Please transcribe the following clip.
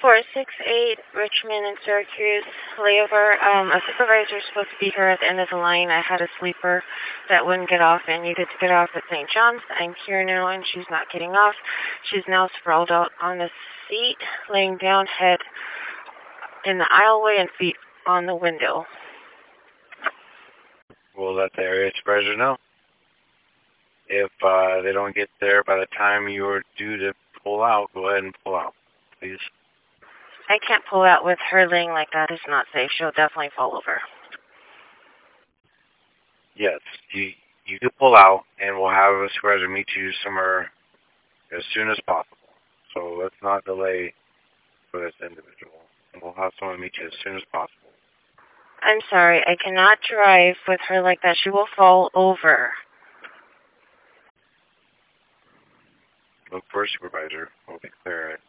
468 Richmond and Syracuse layover. A supervisor is supposed to be here at the end of the line. I had a sleeper that wouldn't get off and needed to get off at St. John's. I'm here now and she's not getting off. She's now sprawled out on the seat, laying down, head in the aisleway and feet on the window. We'll let the area supervisor know. If they don't get there by the time you're due to pull out, go ahead and pull out, please. I can't pull out with her laying like that. It's not safe. She'll definitely fall over. Yes, you can pull out, and we'll have a supervisor meet you somewhere as soon as possible. So let's not delay for this individual. And we'll have someone meet you as soon as possible. I'm sorry. I cannot drive with her like that. She will fall over. Look for a supervisor. We'll declare it.